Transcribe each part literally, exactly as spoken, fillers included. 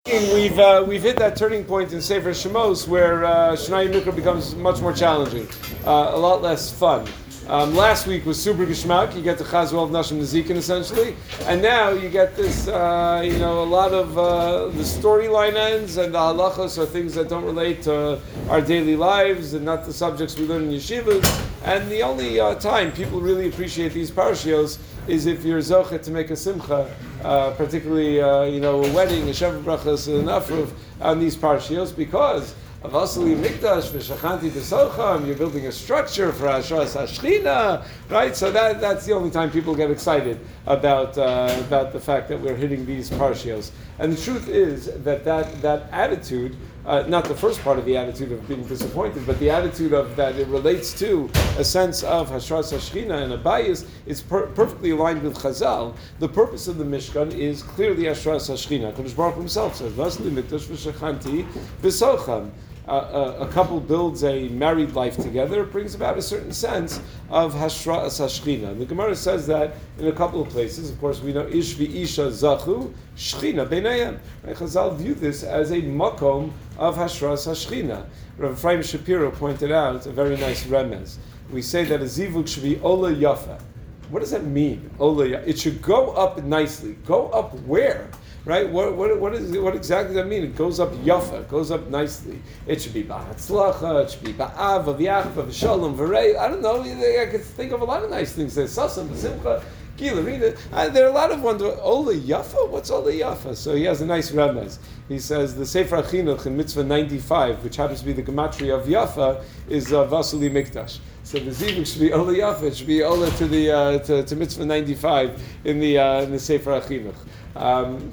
We've uh, we've hit that turning point in Sefer Shemos where uh, Shnai Mikra becomes much more challenging, uh, a lot less fun. Um, last week was super geschmack. You get the Chazal of Nashim Nezikin essentially, and now you get this, uh, you know, a lot of uh, the storyline ends and the halachos are things that don't relate to our daily lives and not the subjects we learn in yeshivas. And the only uh, time people really appreciate these parashios is if you're zochet to make a simcha, uh, particularly uh, you know a wedding, a shevet brachas, and an afruv on these parashios, because of Asali Mikdash v'Shachanti B'Socham, you're building a structure for Hashras Hashchina, right? So that that's the only time people get excited about uh, about the fact that we're hitting these parshios. And the truth is that that, that attitude, uh, not the first part of the attitude of being disappointed, but the attitude of that it relates to a sense of Hashras Hashchina and a bias is per- perfectly aligned with Chazal. The purpose of the Mishkan is clearly Hashras Hashchina. Kadosh Baruch Hu himself says, Asali Mikdash v'Shachanti B'Socham. Uh, a, a couple builds a married life together, it brings about a certain sense of Hashras Hashchina. The Gemara says that in a couple of places. Of course, we know Ish v'Isha Zachu Shchina Beinayim. Right? Chazal view this as a makom of Hashras Hashchina. Rav Ephraim Shapiro pointed out a very nice remez. We say that a zivug should be Ola Yafa. What does that mean? Ola Yafa. It should go up nicely. Go up where? Right? What what what is what exactly does that mean? It goes up yafa, it goes up nicely. It should be ba'atzlacha, it should be ba'ava, v'yachva, v'shalom, v'rei. I don't know. I could think of a lot of nice things. There's sasam, v'simcha, gilarina. Uh, there are a lot of ones. Ola yafa? What's ola yafa? So he has a nice remez. He says the Sefer Chinuch in Mitzvah ninety-five, which happens to be the gematria of yafa, is uh, Vasuli Mikdash. So the zivug should be ola yafa. It should be ola to the uh, to, to Mitzvah ninety-five in the uh, in the Sefer Chinuch. Um,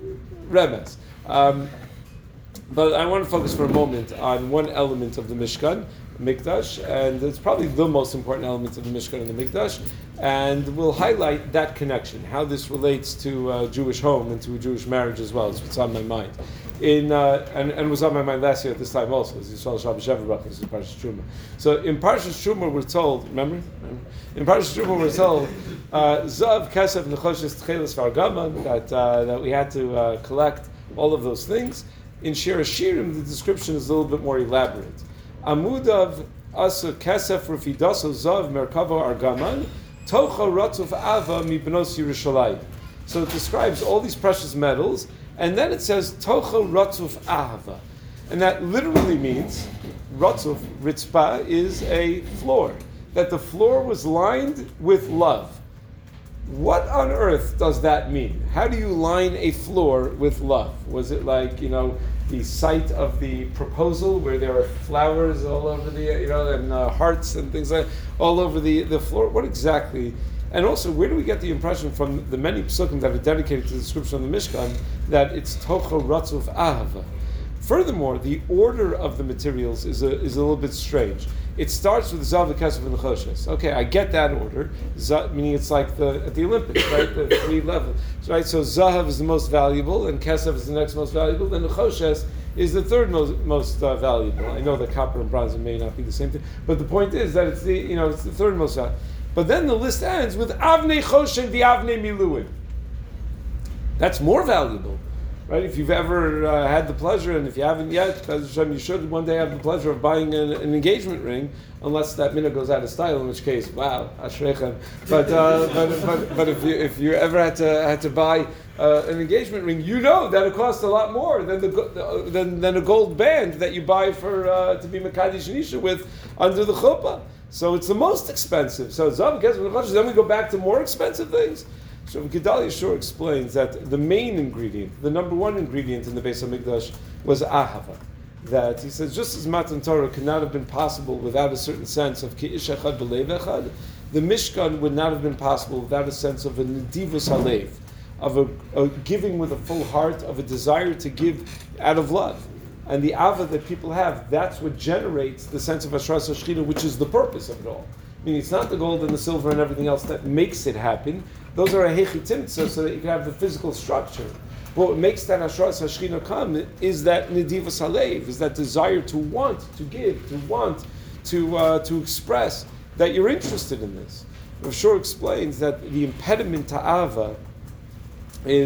Remez. Um, but I want to focus for a moment on one element of the Mishkan, Mikdash, and it's probably the most important element of the Mishkan and the Mikdash, and we'll highlight that connection, how this relates to a Jewish home and to a Jewish marriage as well. It's what's on my mind. In uh, and, and was on my mind last year at this time also, as you saw Shabbat Shevet Brachos, this is Parshas Truma. So in Parshas Truma we're told, remember? remember? In Parshas Truma we're told, uh, Zav, Kesef, Nechoshes, Tchelis, Vargaman, that uh, that we had to uh, collect all of those things. In Shir Hashirim, the description is a little bit more elaborate. Amudav, Asa, Kesef, Rufidaso, Zav, Merkavo, Argaman, Tocha, Ratzuf, Ava, Mibnos, Yerushalayim. So it describes all these precious metals, and then it says Tocha Ratzuf Ahava. And that literally means Ratzuf, Ritzpah, is a floor. That the floor was lined with love. What on earth does that mean? How do you line a floor with love? Was it like, you know, the site of the proposal where there are flowers all over the, you know, and uh, hearts and things like all over the, the floor? What exactly? And also, where do we get the impression from the many psukim that are dedicated to the description of the Mishkan that it's Tocha Ratzuf Ahava? Furthermore, the order of the materials is a, is a little bit strange. It starts with Zav, Kesef, and Nechoshes. Okay, I get that order, Zav, meaning it's like the at the Olympics, right? The three levels, right? So Zahav is the most valuable, and Kesef is the next most valuable, then Nechoshes is the third most, most uh, valuable. I know that copper and bronze may not be the same thing, but the point is that it's the you know it's the third most valuable. But then the list ends with Avnei Choshen v'Avnei Miluim. That's more valuable, right? If you've ever uh, had the pleasure, and if you haven't yet, you should one day have the pleasure of buying an, an engagement ring, unless that minute goes out of style, in which case, wow, ashrechem. But, uh, but but but if you if you ever had to had to buy uh, an engagement ring, you know that it costs a lot more than the than than a gold band that you buy for uh, to be Mekadesh Nisha with under the chuppah. So it's the most expensive. So Zav, Kesef, then we go back to more expensive things. So Gedalia Shor explains that the main ingredient, the number one ingredient in the Beis HaMikdash was ahava. That he says, just as Matan Torah could not have been possible without a certain sense of ki ish echad b'lev echad, the Mishkan would not have been possible without a sense of a nedivus halev, of a, a giving with a full heart, of a desire to give out of love. And the ava that people have, that's what generates the sense of Hashras Hashchina, which is the purpose of it all. I mean, it's not the gold and the silver and everything else that makes it happen. Those are a hechitimtza, so that you can have the physical structure. But what makes that Hashras Hashchina come is that nedivus halev, is that desire to want to give, to want to uh, to express that you're interested in this. Rav Shor explains that the impediment to ava is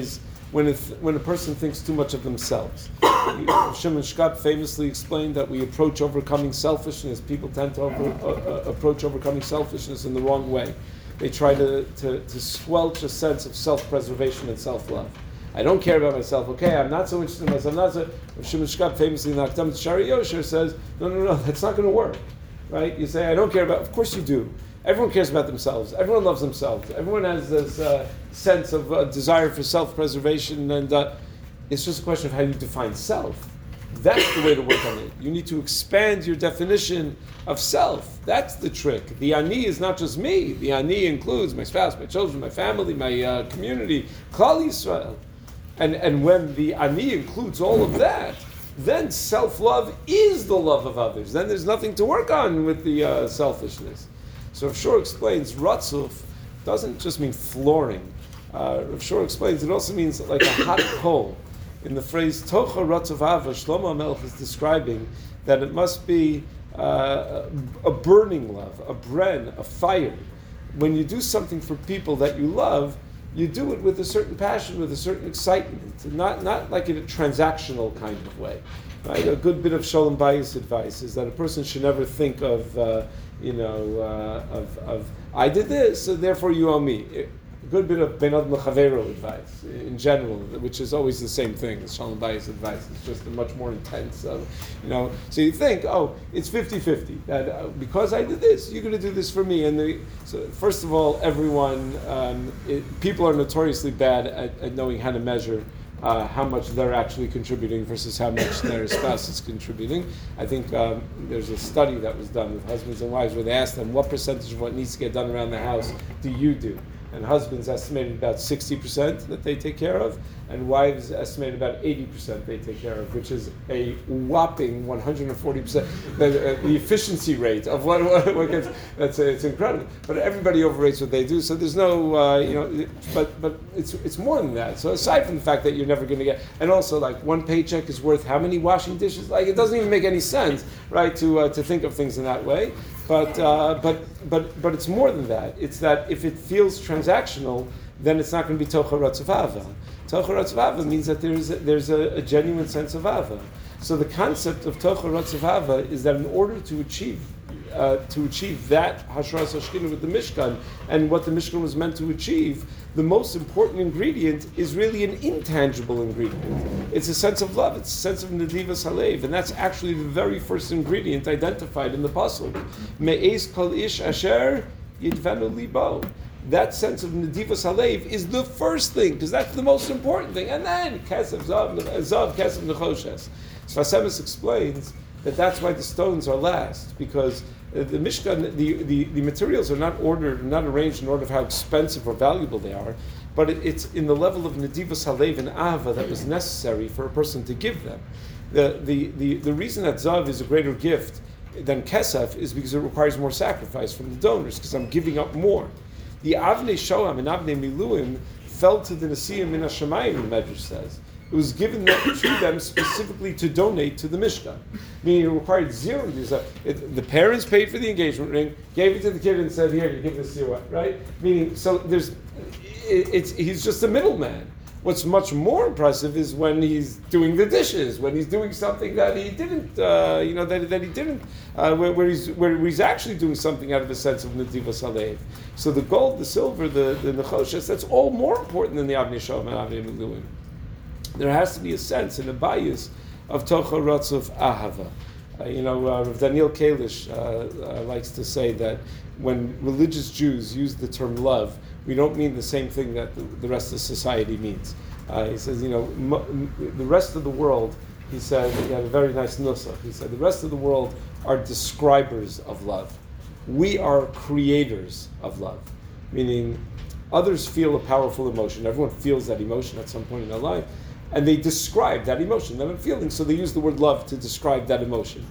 when it, when a person thinks too much of themselves. Shimon Shkop famously explained that we approach overcoming selfishness. People tend to over, uh, uh, approach overcoming selfishness in the wrong way. They try to, to, to squelch a sense of self-preservation and self-love. I don't care about myself. Okay, I'm not so interested in myself. I'm not so. Shimon Shkop famously in the Akdam Shari Yosher says, no, no, no, that's not going to work. Right? You say, I don't care about. Of course you do. Everyone cares about themselves. Everyone loves themselves. Everyone has this uh, sense of uh, desire for self-preservation, and uh, it's just a question of how you define self. That's the way to work on it. You need to expand your definition of self. That's the trick. The ani is not just me. The ani includes my spouse, my children, my family, my uh, community, Klal Yisrael. And and when the ani includes all of that, then self-love is the love of others. Then there's nothing to work on with the uh, selfishness. So Rav Shor explains, Ratzuf doesn't just mean flooring. Uh, Rav Shor explains it also means like a hot coal. In the phrase Tocha Ratzuf Ava, Shlomo HaMelech is describing that it must be uh, a burning love, a bren, a fire. When you do something for people that you love, you do it with a certain passion, with a certain excitement, not not like in a transactional kind of way. Right? A good bit of Shalom Bayis advice is that a person should never think of, uh, you know, uh, of, of I did this, so therefore you owe me. A good bit of Ben Adam L'Chavero advice in general, which is always the same thing as Shalom Bayis advice. It's just a much more intense, uh, you know. So you think, oh, it's fifty-fifty. That uh, because I did this, you're going to do this for me. And the, so first of all, everyone, um, it, people are notoriously bad at, at knowing how to measure Uh, how much they're actually contributing versus how much their spouse is contributing. I think um, there's a study that was done with husbands and wives where they asked them, what percentage of what needs to get done around the house do you do? And husbands estimated about sixty percent that they take care of, and wives estimated about eighty percent they take care of, which is a whopping one hundred forty percent. The, uh, the efficiency rate of what, what, what gets, that's uh, it's incredible. But everybody overrates what they do, so there's no, uh, you know, but but it's it's more than that. So aside from the fact that you're never going to get, and also like one paycheck is worth how many washing dishes? Like it doesn't even make any sense, right, to uh, to think of things in that way. But uh, but but but it's more than that. It's that if it feels transactional, then it's not going to be Tocha Ratzuf Ava. Tocha Ratzuf Ava means that there's a, there's a, a genuine sense of Ava. So the concept of Tocha Ratzuf Ava is that in order to achieve uh, to achieve that Hashras Hashkina with the Mishkan and what the Mishkan was meant to achieve, the most important ingredient is really an intangible ingredient. It's a sense of love. It's a sense of Nedivas Halev, and that's actually the very first ingredient identified in the pasuk. Me'ez kol ish asher yidvenu libo. That sense of Nedivas Halev is the first thing, because that's the most important thing. And then Kesef Zav, Zav Kesef Nechoshes. Sfas Emes explains that that's why the stones are last, because Uh, the Mishkan, the, the, the materials are not ordered, not arranged in order of how expensive or valuable they are, but it, it's in the level of Nedivas Halev and Ava that was necessary for a person to give them. The, the, the, the reason that Zav is a greater gift than Kesef is because it requires more sacrifice from the donors, because I'm giving up more. The Avnei Shoham and Avnei Miluim fell to the Nesiim in Hashemayim, the Medrash says. It was given to them specifically to donate to the Mishkan. Meaning it required zero. It, the parents paid for the engagement ring, gave it to the kid and said, here, you give this to your, right? Meaning, so there's, it, it's, he's just a middleman. What's much more impressive is when he's doing the dishes, when he's doing something that he didn't, uh, you know, that, that he didn't, uh, where, where he's where he's actually doing something out of a sense of Nedivas Halev. So the gold, the silver, the, the Nechoshes, that's all more important than the Avnei Shoham and Avnei Miluim. There has to be a sense and a bias of Tocha Ratzuf Ahava. Uh, you know, uh, Rav Daniel Kalish uh, uh, likes to say that when religious Jews use the term love, we don't mean the same thing that the, the rest of society means. Uh, he says, you know, mo- the rest of the world, he said, he had a very nice nusach. He said, the rest of the world are describers of love. We are creators of love. Meaning, others feel a powerful emotion. Everyone feels that emotion at some point in their life. And they describe that emotion, that I'm feeling, so they use the word love to describe that emotion.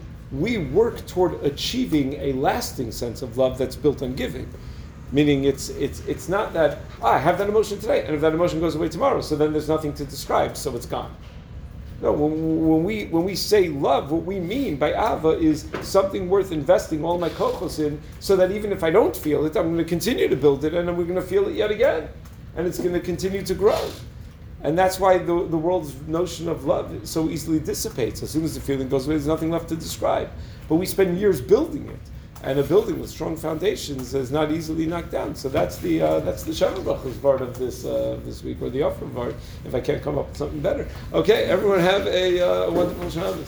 We work toward achieving a lasting sense of love that's built on giving. Meaning it's it's it's not that, ah, I have that emotion today, and if that emotion goes away tomorrow, so then there's nothing to describe, so it's gone. No, when, when we when we say love, what we mean by Ava is something worth investing all my kochos in, so that even if I don't feel it, I'm going to continue to build it, and then we're going to feel it yet again. And it's going to continue to grow. And that's why the, the world's notion of love so easily dissipates. As soon as the feeling goes away, there's nothing left to describe. But we spend years building it. And a building with strong foundations is not easily knocked down. So that's the uh, that's the Shavah Brachos part of this uh, this week, or the Offer part, if I can't come up with something better. Okay, everyone have a uh, wonderful Shabbos.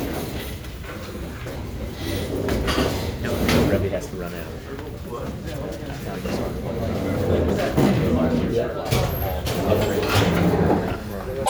No, no, Rebbe has to run out.